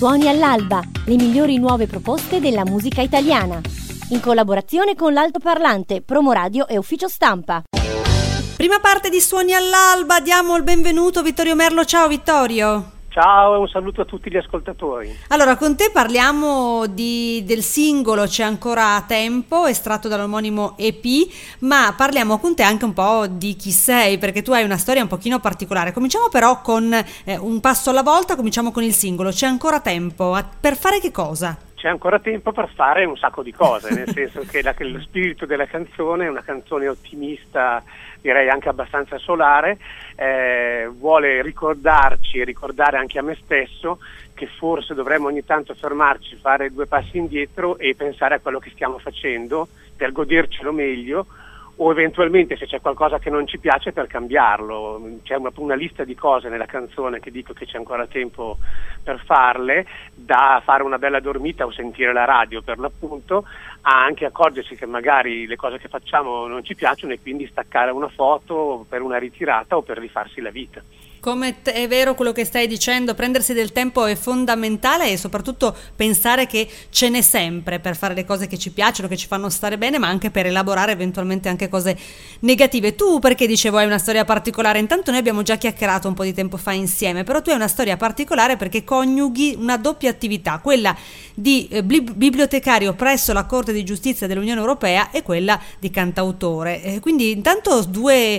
Suoni all'alba, le migliori nuove proposte della musica italiana. In collaborazione con l'Altoparlante, Promoradio e Ufficio Stampa. Prima parte di Suoni all'alba, diamo il benvenuto a Vittorio Merlo. Ciao Vittorio. Ciao e un saluto a tutti gli ascoltatori. Allora, con te parliamo del singolo C'è ancora tempo, estratto dall'omonimo EP, ma parliamo con te anche un po' di chi sei, perché tu hai una storia un pochino particolare. Cominciamo però con un passo alla volta, cominciamo con il singolo C'è ancora tempo. Per fare che cosa? C'è ancora tempo per fare un sacco di cose, nel senso che lo spirito della canzone è una canzone ottimista, direi anche abbastanza solare, vuole ricordarci e ricordare anche a me stesso che forse dovremmo ogni tanto fermarci, fare 2 passi indietro e pensare a quello che stiamo facendo per godercelo meglio, o eventualmente se c'è qualcosa che non ci piace per cambiarlo. C'è una lista di cose nella canzone che dico che c'è ancora tempo per farle, da fare una bella dormita o sentire la radio per l'appunto, a anche accorgersi che magari le cose che facciamo non ci piacciono e quindi staccare una foto per una ritirata o per rifarsi la vita. Come è vero quello che stai dicendo, prendersi del tempo è fondamentale e soprattutto pensare che ce n'è sempre per fare le cose che ci piacciono, che ci fanno stare bene, ma anche per elaborare eventualmente anche cose negative. Tu, perché dicevo, hai una storia particolare? Intanto noi abbiamo già chiacchierato un po' di tempo fa insieme, però tu hai una storia particolare perché coniughi una doppia attività, quella di bibliotecario presso la Corte di Giustizia dell'Unione Europea e quella di cantautore. Quindi intanto due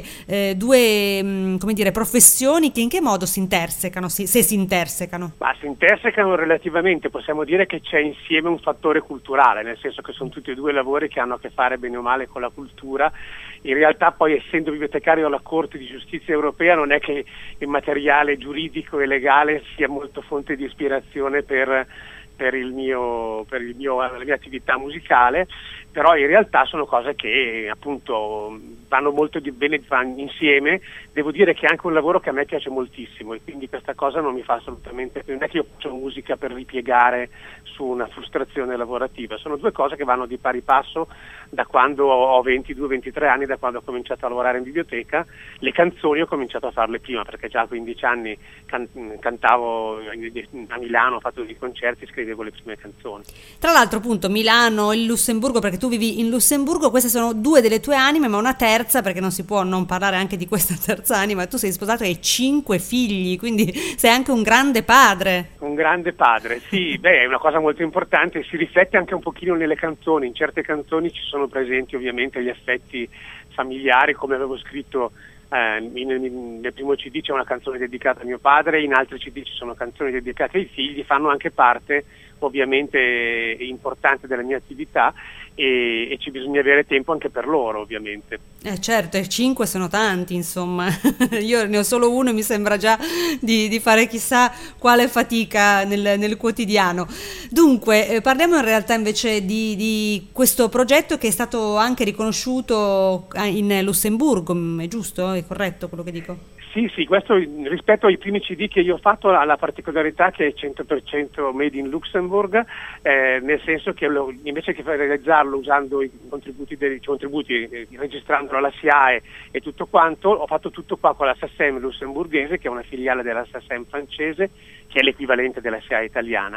come dire, professioni che in che modo si intersecano, se si intersecano? Ma si intersecano relativamente, possiamo dire che c'è insieme un fattore culturale, nel senso che sono tutti e 2 lavori che hanno a che fare bene o male con la cultura. In realtà poi, essendo bibliotecario alla Corte di Giustizia Europea, non è che il materiale giuridico e legale sia molto fonte di ispirazione per la mia attività musicale, però in realtà sono cose che appunto vanno molto bene insieme. Devo dire che è anche un lavoro che a me piace moltissimo e quindi questa cosa non mi fa assolutamente, non è che io faccio musica per ripiegare su una frustrazione lavorativa, sono 2 cose che vanno di pari passo da quando ho 22-23 anni, da quando ho cominciato a lavorare in biblioteca. Le canzoni ho cominciato a farle prima, perché già a 15 anni cantavo a Milano, ho fatto dei concerti, scrivevo le prime canzoni. Tra l'altro appunto Milano e il Lussemburgo, perché tu vivi in Lussemburgo, queste sono 2 delle tue anime, ma una terza, perché non si può non parlare anche di questa terza anima. Tu sei sposato e hai 5 figli, quindi sei anche un grande padre. Un grande padre, sì, è una cosa molto importante, si riflette anche un pochino nelle canzoni. In certe canzoni ci sono presenti ovviamente gli affetti familiari, come avevo scritto nel primo CD c'è una canzone dedicata a mio padre, in altri CD ci sono canzoni dedicate ai figli, fanno anche parte ovviamente importante della mia attività e ci bisogna avere tempo anche per loro, ovviamente. Certo, e 5 sono tanti, insomma. Io ne ho solo 1 e mi sembra già di fare chissà quale fatica nel quotidiano. Dunque, parliamo in realtà invece di questo progetto che è stato anche riconosciuto in Lussemburgo, è giusto? È corretto quello che dico? Sì, questo rispetto ai primi CD che io ho fatto ha la particolarità che è 100% made in Luxembourg, nel senso che invece che realizzarlo usando i contributi, registrandolo alla SIAE e tutto quanto, ho fatto tutto qua con la SACEM lussemburghese, che è una filiale della SACEM francese, che è l'equivalente della SIAE italiana.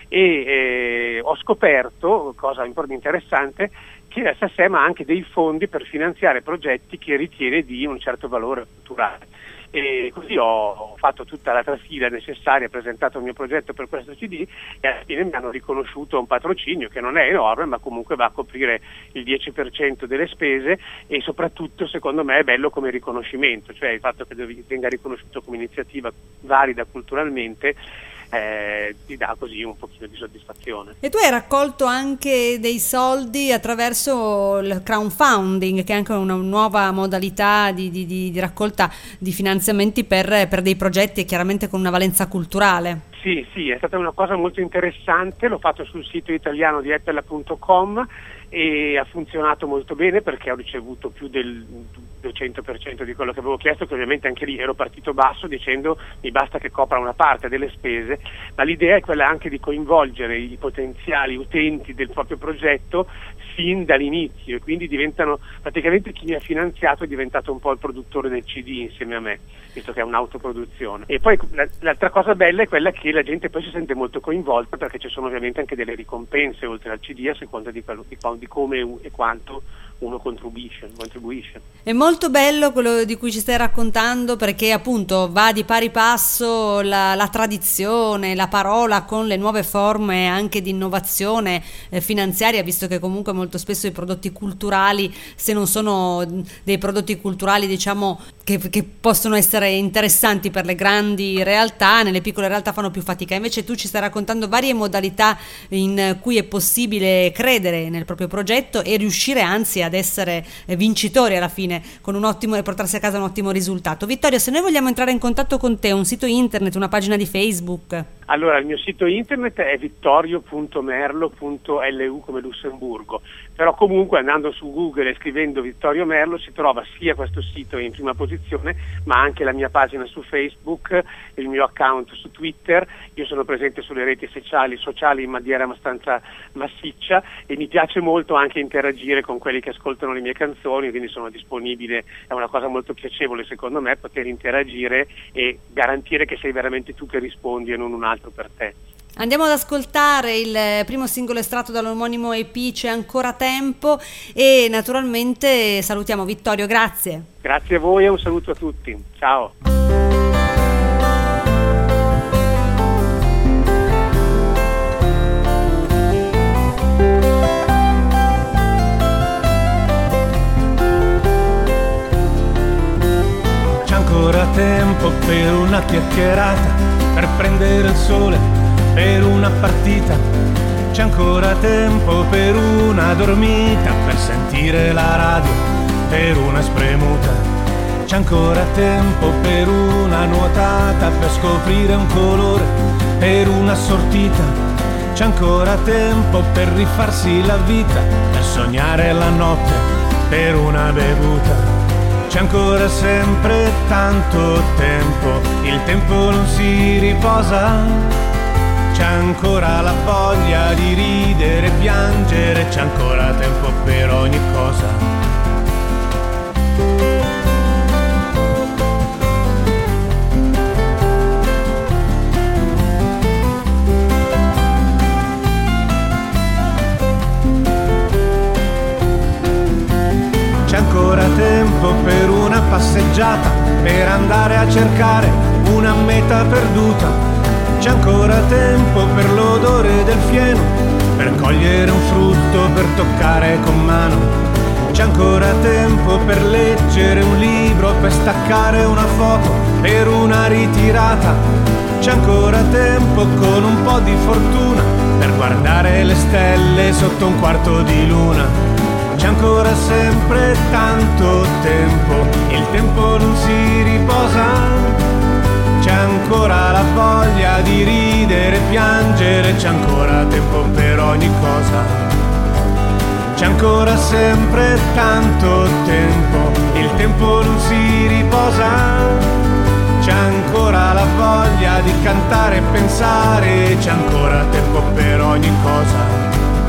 E ho scoperto, cosa interessante, che la SACEM ha anche dei fondi per finanziare progetti che ritiene di un certo valore culturale. E così ho fatto tutta la trafila necessaria, presentato il mio progetto per questo CD e alla fine mi hanno riconosciuto un patrocinio che non è enorme, ma comunque va a coprire il 10% delle spese e soprattutto secondo me è bello come riconoscimento, cioè il fatto che venga riconosciuto come iniziativa valida culturalmente ti dà così un pochino di soddisfazione. E tu hai raccolto anche dei soldi attraverso il crowdfunding, che è anche una nuova modalità di raccolta di finanziamenti per dei progetti e chiaramente con una valenza culturale. Sì, è stata una cosa molto interessante, l'ho fatto sul sito italiano di apple.com e ha funzionato molto bene perché ho ricevuto più del 200% di quello che avevo chiesto, che ovviamente anche lì ero partito basso dicendo mi basta che copra una parte delle spese, ma l'idea è quella anche di coinvolgere i potenziali utenti del proprio progetto fin dall'inizio, e quindi diventano praticamente, chi mi ha finanziato è diventato un po' il produttore del CD insieme a me, visto che è un'autoproduzione. E poi l'altra cosa bella è quella che la gente poi si sente molto coinvolta, perché ci sono ovviamente anche delle ricompense oltre al CD, a seconda di come e quanto uno contribuisce. È molto bello quello di cui ci stai raccontando, perché appunto va di pari passo la tradizione, la parola con le nuove forme anche di innovazione finanziaria, visto che comunque molto spesso i prodotti culturali, se non sono dei prodotti culturali diciamo che possono essere interessanti per le grandi realtà, nelle piccole realtà fanno più fatica. Invece tu ci stai raccontando varie modalità in cui è possibile credere nel proprio progetto e riuscire anzi ad essere vincitori alla fine con un ottimo, e portarsi a casa un ottimo risultato. Vittorio, se noi vogliamo entrare in contatto con te, un sito internet, una pagina di Facebook? Allora, il mio sito internet è vittorio.merlo.lu come Lussemburgo, però comunque andando su Google e scrivendo Vittorio Merlo si trova sia questo sito in prima posizione, ma anche la mia pagina su Facebook, il mio account su Twitter. Io sono presente sulle reti sociali in maniera abbastanza massiccia, e mi piace molto anche interagire con quelli che ascoltano le mie canzoni, quindi sono disponibile. È una cosa molto piacevole secondo me poter interagire e garantire che sei veramente tu che rispondi e non un altro per te. Andiamo ad ascoltare il primo singolo estratto dall'omonimo EP, C'è ancora tempo, e naturalmente salutiamo Vittorio, grazie. Grazie a voi e un saluto a tutti, ciao. C'è ancora tempo per una chiacchierata, per prendere il sole, per una partita. C'è ancora tempo per una dormita, per sentire la radio, per una spremuta. C'è ancora tempo per una nuotata, per scoprire un colore, per una sortita. C'è ancora tempo per rifarsi la vita, per sognare la notte, per una bevuta. C'è ancora sempre tanto tempo, il tempo non si riposa. C'è ancora la voglia di ridere e piangere, c'è ancora tempo per ogni cosa. C'è ancora tempo per una passeggiata, per andare a cercare una meta perduta. C'è ancora tempo per l'odore del fieno, per cogliere un frutto, per toccare con mano. C'è ancora tempo per leggere un libro, per staccare una foto, per una ritirata. C'è ancora tempo con un po' di fortuna, per guardare le stelle sotto un quarto di luna. C'è ancora sempre tanto tempo, il tempo non si riposa. C'è ancora la voglia di ridere e piangere, c'è ancora tempo per ogni cosa. C'è ancora sempre tanto tempo, il tempo non si riposa. C'è ancora la voglia di cantare e pensare, c'è ancora tempo per ogni cosa.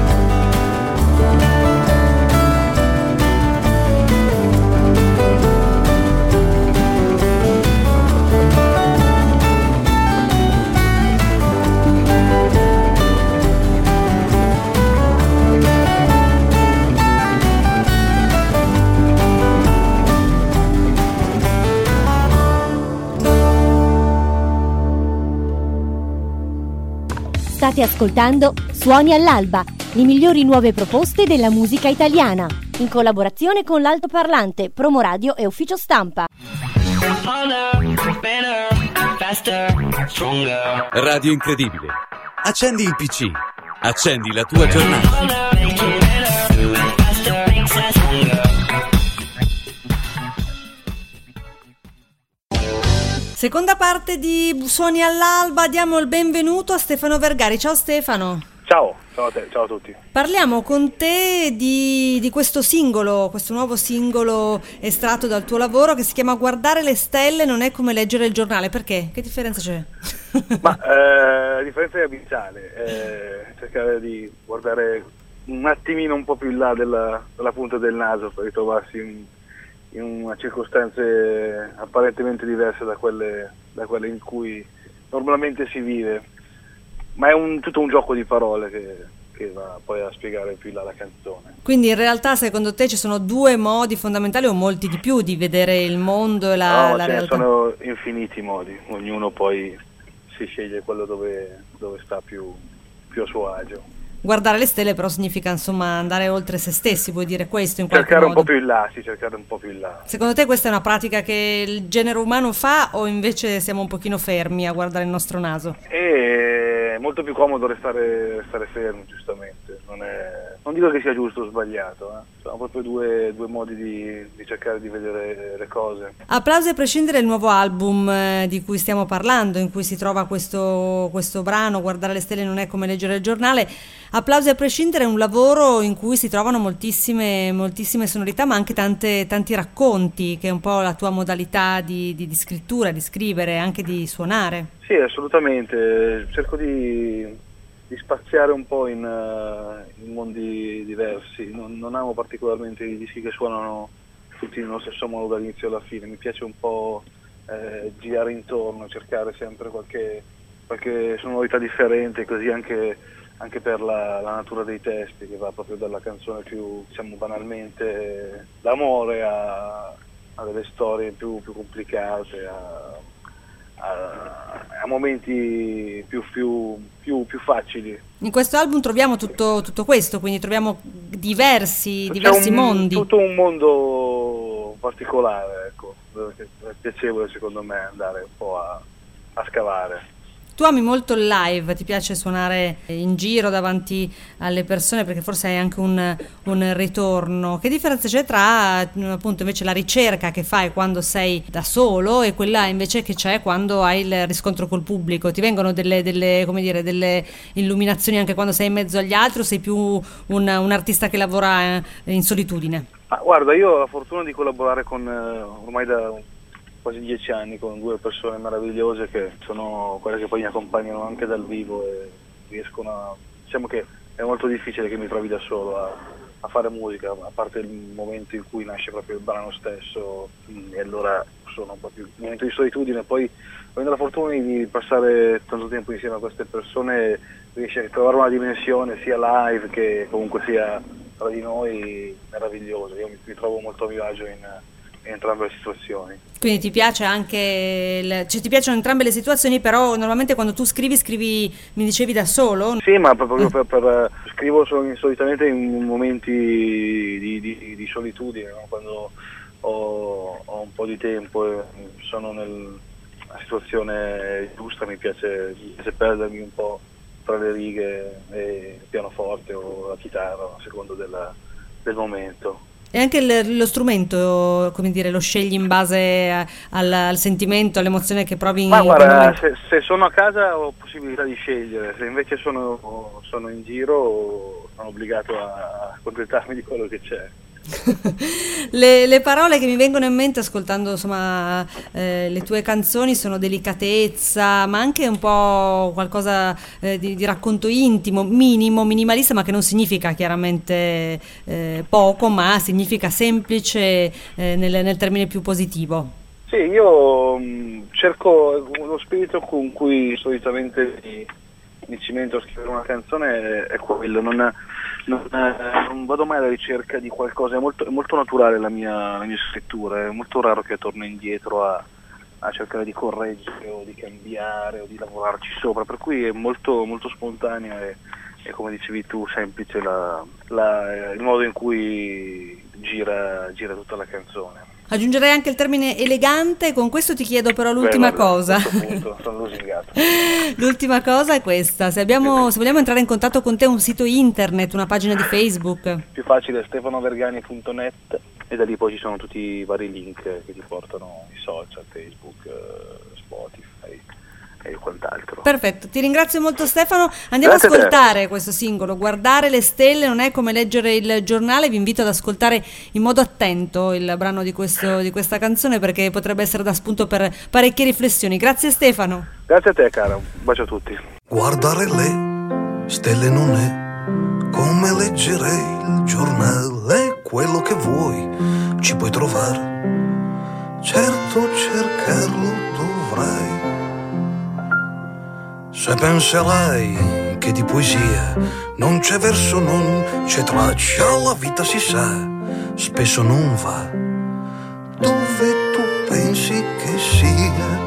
State ascoltando Suoni all'alba, le migliori nuove proposte della musica italiana, in collaborazione con l'Altoparlante, Promo Radio e Ufficio Stampa. Radio Incredibile. Accendi il PC, accendi la tua giornata. Seconda parte di Suoni all'alba, diamo il benvenuto a Stefano Vergari. Ciao Stefano. Ciao a te, ciao a tutti. Parliamo con te di questo singolo, questo nuovo singolo estratto dal tuo lavoro che si chiama Guardare le stelle non è come leggere il giornale. Perché? Che differenza c'è? Ma la differenza è abissale, cercare di guardare un attimino un po' più in là della punta del naso per ritrovarsi in una circostanze apparentemente diverse da quelle in cui normalmente si vive, ma è tutto un gioco di parole che va poi a spiegare più in là la canzone. Quindi in realtà secondo te ci sono due modi fondamentali o molti di più di vedere il mondo e la realtà? Sono infiniti modi, ognuno poi si sceglie quello dove sta più a suo agio. Guardare le stelle però significa insomma andare oltre se stessi, vuoi dire questo in qualche cercare modo? Cercare un po' più in là. Secondo te questa è una pratica che il genere umano fa o invece siamo un pochino fermi a guardare il nostro naso? È molto più comodo restare fermi, giustamente, non dico che sia giusto o sbagliato, sono proprio due modi di cercare di vedere le cose. Applausi a prescindere, il nuovo album di cui stiamo parlando, in cui si trova questo brano, Guardare le stelle non è come leggere il giornale. Applausi a prescindere è un lavoro in cui si trovano moltissime sonorità, ma anche tanti racconti, che è un po' la tua modalità di scrittura, di scrivere, anche di suonare. Sì, assolutamente, cerco di spaziare un po' in mondi diversi, non amo particolarmente i dischi che suonano tutti nello stesso modo dall'inizio alla fine, mi piace un po' girare intorno, cercare sempre qualche sonorità differente, così anche per la natura dei testi, che va proprio dalla canzone più, diciamo banalmente, d'amore a delle storie più complicate, a momenti più facili. In questo album troviamo tutto questo, quindi troviamo diversi mondi. Tutto un mondo particolare, ecco, che è piacevole secondo me andare un po' a scavare. Tu ami molto il live, ti piace suonare in giro davanti alle persone perché forse hai anche un ritorno. Che differenza c'è tra appunto invece la ricerca che fai quando sei da solo e quella invece che c'è quando hai il riscontro col pubblico? Ti vengono delle illuminazioni anche quando sei in mezzo agli altri o sei più un artista che lavora in solitudine? Guarda, io ho la fortuna di collaborare con ormai da quasi 10 anni con due persone meravigliose che sono quelle che poi mi accompagnano anche dal vivo e riescono diciamo che è molto difficile che mi trovi da solo a fare musica, a parte il momento in cui nasce proprio il brano stesso, e allora sono proprio un momento di solitudine. Poi avendo la fortuna di passare tanto tempo insieme a queste persone riesci a trovare una dimensione sia live che comunque sia tra di noi meravigliosa. Io mi trovo molto a mio agio in entrambe le situazioni. Quindi ti piace anche ti piacciono entrambe le situazioni, però normalmente quando tu scrivi mi dicevi da solo? Sì, ma proprio per scrivo solitamente in momenti di solitudine, no? Quando ho un po' di tempo e sono nella situazione giusta, mi piace perdermi un po' tra le righe e il pianoforte o la chitarra a secondo del momento. E anche lo strumento, come dire, lo scegli in base al sentimento, all'emozione che provi? Ma guarda, se sono a casa ho possibilità di scegliere, se invece sono in giro sono obbligato a accontentarmi di quello che c'è. Le parole che mi vengono in mente ascoltando insomma le tue canzoni sono delicatezza, ma anche un po' qualcosa di racconto intimo, minimalista, ma che non significa chiaramente poco, ma significa semplice nel termine più positivo. Sì, io cerco lo spirito con cui solitamente mi cimento a scrivere una canzone, è quello, non vado mai alla ricerca di qualcosa, è molto naturale la mia scrittura, è molto raro che torno indietro a cercare di correggere o di cambiare o di lavorarci sopra, per cui è molto spontanea e come dicevi tu semplice il modo in cui gira tutta la canzone. Aggiungerei anche il termine elegante, con questo ti chiedo però l'ultima cosa. A questo punto sono lusingato. L'ultima cosa è questa, se vogliamo entrare in contatto con te, un sito internet, una pagina di Facebook? Più facile, stefanovergani.net, e da lì poi ci sono tutti i vari link che ti portano i social, Facebook, Spotify e quant'altro. Perfetto, ti ringrazio molto Stefano. Andiamo ad ascoltare questo singolo, Guardare le stelle non è come leggere il giornale. Vi invito ad ascoltare in modo attento il brano di questa canzone, perché potrebbe essere da spunto per parecchie riflessioni. Grazie Stefano. Grazie a te cara, un bacio a tutti. Guardare le stelle non è come leggere il giornale, quello che vuoi ci puoi trovare, certo cercarlo dovrai. Se penserai che di poesia non c'è verso, non c'è traccia, la vita si sa, spesso non va dove tu pensi che sia.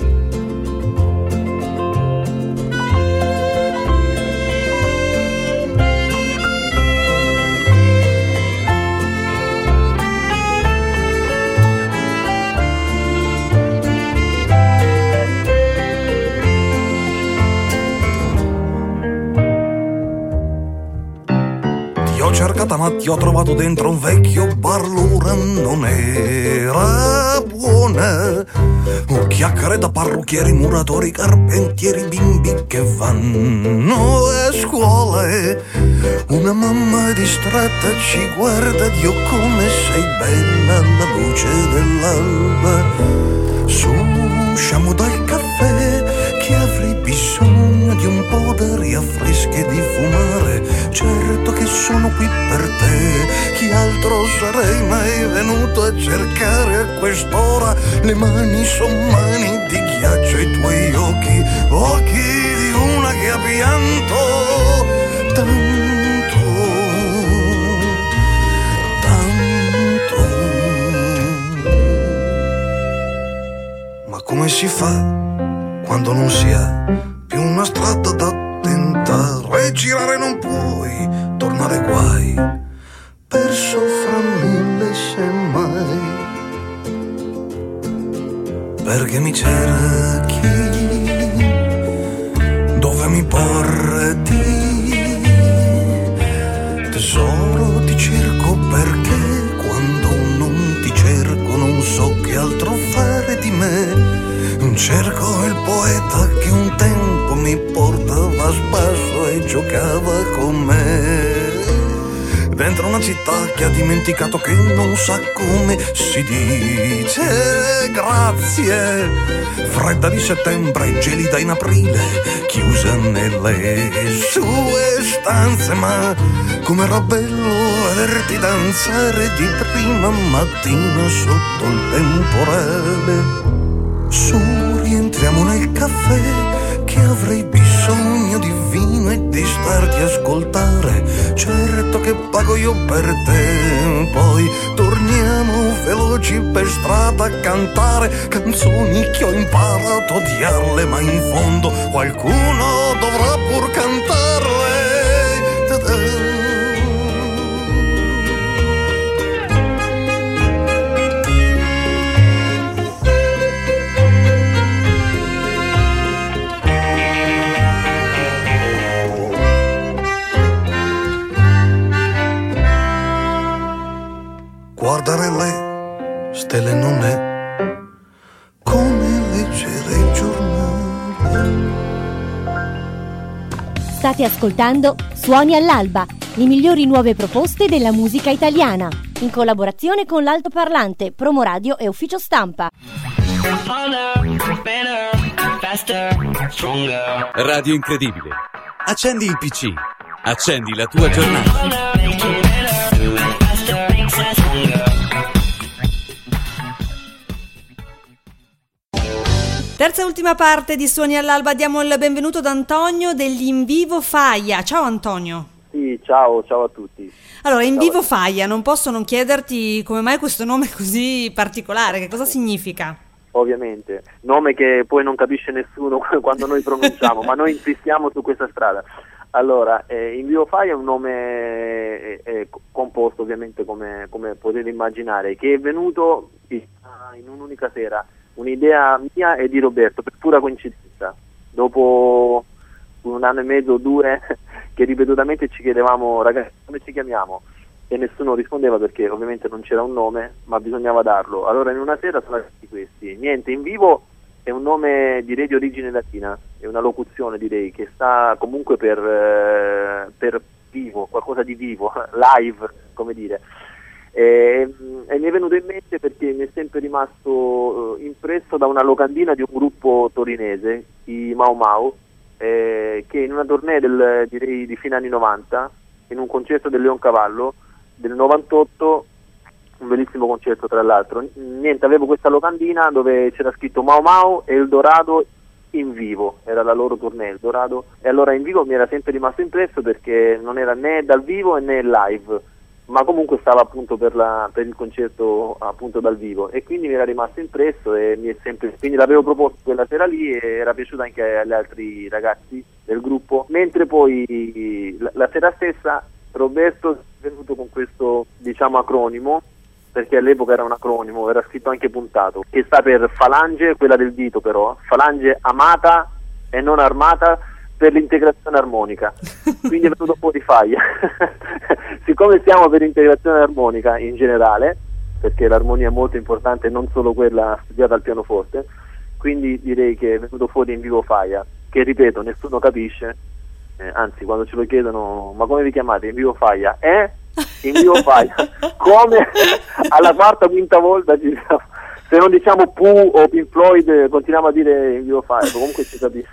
Cercata ma ti ho trovato dentro un vecchio bar, l'ora non era buona. Chiacchiere da parrucchieri, muratori, carpentieri, bimbi che vanno a scuola. Una mamma distratta ci guarda, Dio come sei bella alla luce dell'alba. Su, usciamo dal caffè che avrei bisogno di un po' d'aria fresca e di fumare. Certo che sono qui per te, chi altro sarei mai venuto a cercare a quest'ora? Le mani son mani di ghiaccio, i tuoi occhi, occhi di una che ha pianto tanto, tanto. Ma come si fa quando non si ha più una strada da tentare, girare non puoi, tornare guai, perso fra mille semmai, perché mi cerchi, dove mi porti, tesoro ti cerco perché quando non ti cerco non so che altro fare di me. Cerco il poeta che un tempo mi portava a spasso e giocava con me. Dentro una città che ha dimenticato che non sa come si dice grazie. Fredda di settembre, gelida in aprile, chiusa nelle sue stanze. Ma com'era bello vederti danzare di prima mattina sotto il temporale. Su, rientriamo nel caffè che avrei bisogno di vino e di starti a ascoltare. Certo che pago io per te, poi torniamo veloci per strada a cantare canzoni che ho imparato a odiarle, ma in fondo qualcuno dovrà pur cantarle. Guardare le stelle non è come leggere il giornale. State ascoltando Suoni all'alba, le migliori nuove proposte della musica italiana, in collaborazione con l'Altoparlante, Promoradio e Ufficio Stampa. Radio Incredibile. Accendi il PC. Accendi la tua giornata. Terza e ultima parte di Suoni all'alba, diamo il benvenuto ad Antonio degli In Vivo Faia. Ciao Antonio. Sì, ciao a tutti. Allora, In Vivo Faia, non posso non chiederti come mai questo nome così particolare, che cosa significa? Ovviamente, nome che poi non capisce nessuno quando noi pronunciamo, ma noi insistiamo su questa strada. Allora, In Vivo Faia è un nome composto ovviamente come potete immaginare, che è venuto in un'unica sera. Un'idea mia e di Roberto, per pura coincidenza. Dopo un anno e mezzo o due che ripetutamente ci chiedevamo, ragazzi, come ci chiamiamo? E nessuno rispondeva perché ovviamente non c'era un nome, ma bisognava darlo. Allora in una sera sono arrivati questi. Niente, In Vivo è un nome direi di origine latina, è una locuzione direi che sta comunque per vivo, qualcosa di vivo, live, come dire. E mi è venuto in mente perché mi è sempre rimasto impresso da una locandina di un gruppo torinese, i Mau Mau, che in una tournée direi di fine anni 90 in un concerto del Leoncavallo del 98, un bellissimo concerto tra l'altro. Niente, avevo questa locandina dove c'era scritto Mau Mau e Eldorado in vivo, era la loro tournée Eldorado, e allora in vivo mi era sempre rimasto impresso perché non era né dal vivo né live, ma comunque stava appunto per il concerto appunto dal vivo, e quindi mi era rimasto impresso e quindi l'avevo proposto quella sera lì e era piaciuta anche agli altri ragazzi del gruppo, mentre poi la sera stessa Roberto è venuto con questo, diciamo, acronimo, perché all'epoca era un acronimo, era scritto anche puntato, che sta per falange, quella del dito però, falange amata e non armata per l'integrazione armonica, quindi è venuto fuori Faglia. Siccome siamo per integrazione armonica in generale, perché l'armonia è molto importante, non solo quella studiata al pianoforte, quindi direi che è venuto fuori In Vivo Faglia, che ripeto, nessuno capisce, anzi quando ce lo chiedono, ma come vi chiamate? In Vivo Faglia? In Vivo Faglia, come alla quarta o quinta volta se non diciamo Pooh o Pink Floyd continuiamo a dire In Vivo Faglia, comunque ci capisce.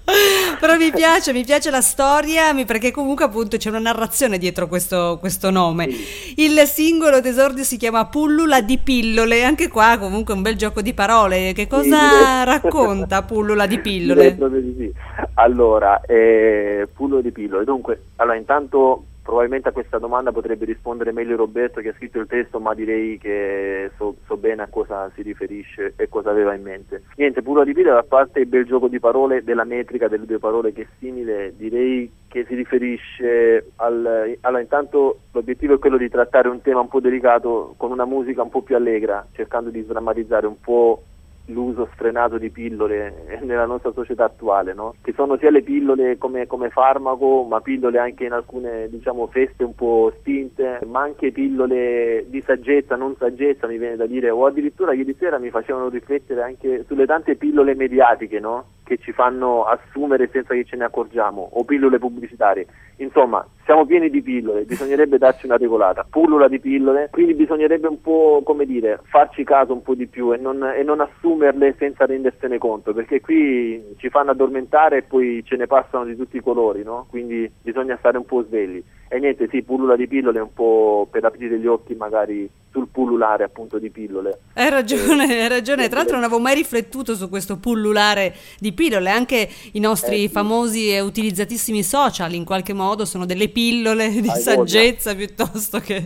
Però mi piace la storia, perché comunque appunto c'è una narrazione dietro questo nome. Sì. Il singolo d'esordio si chiama Pullula di pillole, anche qua comunque un bel gioco di parole. Che cosa racconta Pullula di pillole? Sì. Allora, Pullula di pillole, dunque, allora intanto probabilmente a questa domanda potrebbe rispondere meglio Roberto che ha scritto il testo, ma direi che so bene a cosa si riferisce e cosa aveva in mente. Niente, Pullula di pillole, a parte il bel gioco di parole, della metrica delle due parole che è simile, direi che si riferisce allora intanto l'obiettivo è quello di trattare un tema un po' delicato con una musica un po' più allegra, cercando di sdrammatizzare un po' l'uso sfrenato di pillole nella nostra società attuale, no? Che sono sia le pillole come farmaco, ma pillole anche in alcune, diciamo, feste un po' spinte, ma anche pillole di saggezza, non saggezza, mi viene da dire, o addirittura ieri sera mi facevano riflettere anche sulle tante pillole mediatiche, no? Che ci fanno assumere senza che ce ne accorgiamo, o pillole pubblicitarie. Insomma, siamo pieni di pillole, bisognerebbe darci una regolata, pullula di pillole, quindi bisognerebbe un po', come dire, farci caso un po' di più e non assumerle senza rendersene conto, perché qui ci fanno addormentare e poi ce ne passano di tutti i colori, no? Quindi bisogna stare un po' svegli. E niente, sì, pullula di pillole è un po' per aprire gli occhi magari sul pullulare appunto di pillole. Hai ragione, tra l'altro non avevo mai riflettuto su questo pullulare di pillole, anche i nostri famosi e utilizzatissimi social in qualche modo sono delle pillole di saggezza piuttosto che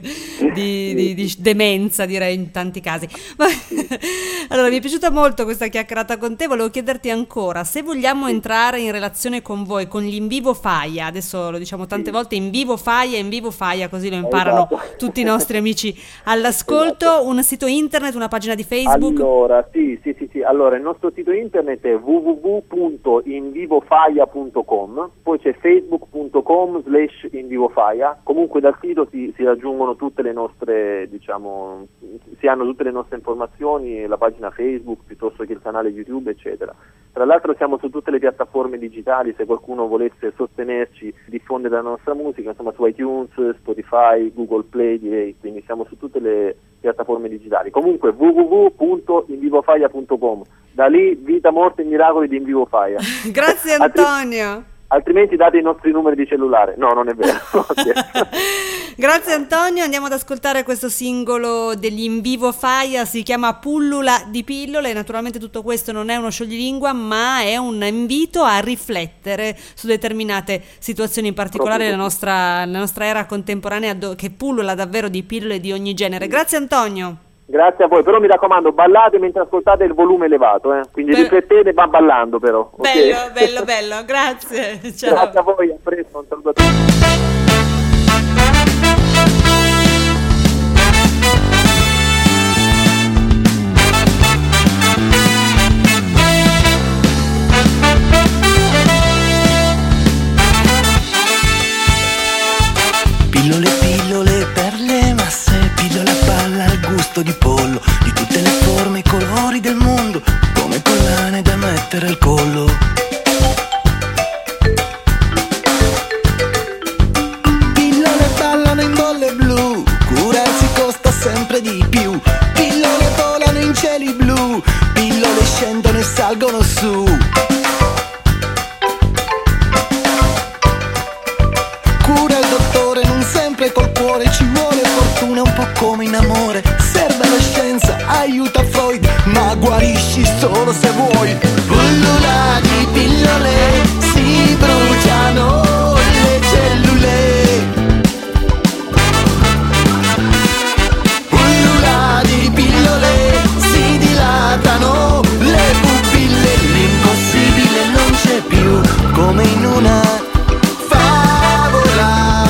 di demenza, direi in tanti casi. Allora, mi è piaciuta molto questa chiacchierata con te, volevo chiederti ancora, se vogliamo entrare in relazione con voi, con gli In Vivo Faglia, adesso lo diciamo tante volte, In Vivo Faglia, così lo imparano tutti i nostri amici all'ascolto, un sito internet, una pagina di Facebook? Allora, sì, allora il nostro sito internet è www.invivofaglia.com, poi c'è facebook.com/invivofaglia, comunque dal sito si raggiungono tutte le nostre, diciamo, si hanno tutte le nostre informazioni, la pagina Facebook piuttosto che il canale YouTube, eccetera. Tra l'altro siamo su tutte le piattaforme digitali, se qualcuno volesse sostenerci, diffondere la nostra musica, insomma su iTunes, Spotify, Google Play, direi, quindi siamo su tutte le piattaforme digitali. Comunque www.invivofaglia.com, da lì vita, morte e miracoli di In Vivo Faglia. Grazie Antonio. Altrimenti date i nostri numeri di cellulare. No, non è vero. Grazie Antonio, andiamo ad ascoltare questo singolo degli In Vivo Faglia, si chiama Pullula di pillole. Naturalmente tutto questo non è uno scioglilingua, ma è un invito a riflettere su determinate situazioni, in particolare la nostra era contemporanea che pullula davvero di pillole di ogni genere. Grazie Antonio. Grazie a voi, però mi raccomando, ballate mentre ascoltate il volume elevato, quindi riflettete ma ballando però. Bello, okay? bello, grazie. Ciao. Grazie a voi, a presto, un saluto a tutti. Pillole per le masse, pillole a palla al gusto di pollo, di tutte le forme e colori del mondo, come collane da mettere al collo. Pillole ballano in bolle blu, curarsi costa sempre di più. Pillole volano in cieli blu, pillole scendono e salgono su. Cura il dottore, non solo se vuoi. Pullula di pillole, si bruciano le cellule. Pullula di pillole, si dilatano le pupille. L'impossibile non c'è più, come in una favola.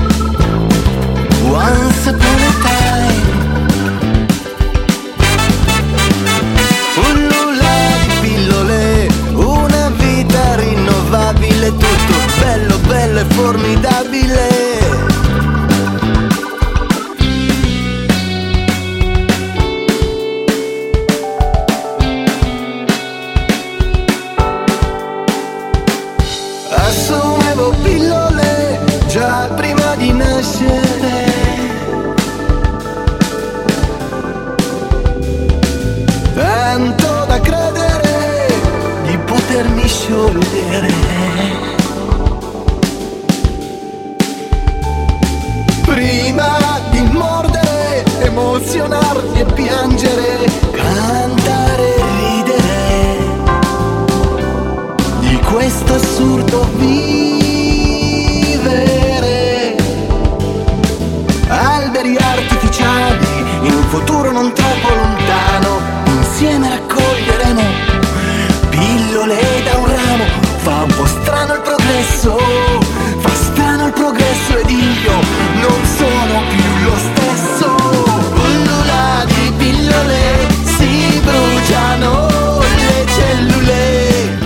Once upon a time. Pullula di pillole, una vita rinnovabile, tutto bello, bello e formidabile. Assumevo pillole già prima di nascere. Tanto da credere di potermi sciogliere. Prima di mordere, emozionarmi e piangere, cantare e ridere di questo assurdo vivere. Alberi artificiali in un futuro non troppo lontano, insieme raccoglieremo pillole da un ramo. Fa un po' strano il progresso, fa strano il progresso ed io non sono più lo stesso. Pullula di pillole, si bruciano le cellule.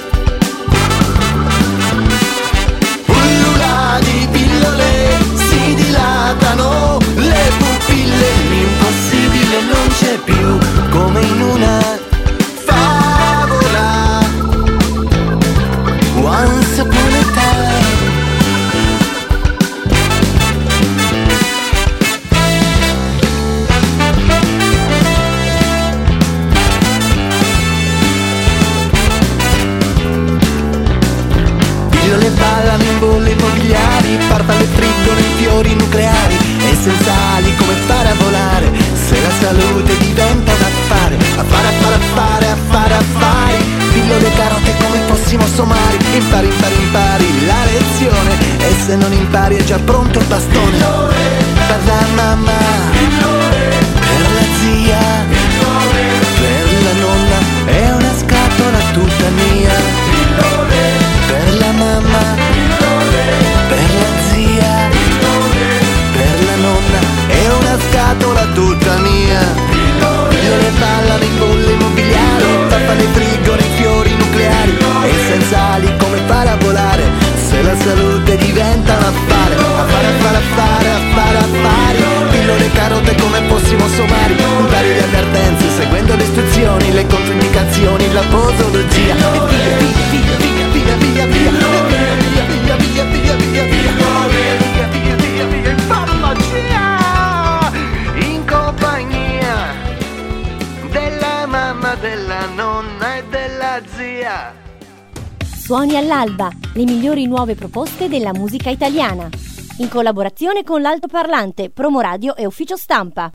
Pullula di pillole, si dilatano le pupille. L'impossibile non c'è più, come in una favola. Once upon a time. Pillole ballano in bolle immobiliari, farfalle friggono in fiori nucleari, essenziali come fare a volare, se la salute diventa un affare, affare, affare, affare, affare, affari. Pillole carote come fossimo somari, impari, impari, impari la lezione, e se non impari è già pronto il bastone. Per la mamma, per la zia, per la nonna, è una scatola tutta mia. Per la mamma, per la zia, per la nonna, è una scatola tutta mia. Pillole ballano in bolle immobiliari, farfalle friggono in fiori nucleari, essenziali come fare a volare, se la salute diventa un affare, affare, affare, affare, affare, affari. Pillole carote come fossimo somari, impari le avvertenze seguendo le istruzioni, le controindicazioni, la posologia, e via, via, via, via, via, via, via, via, via, via, via, via, via, in farmacia, in compagnia della mamma, della nonna e della zia. Suoni all'alba, le migliori nuove proposte della musica italiana. In collaborazione con l'Altoparlante, Promoradio e Ufficio Stampa.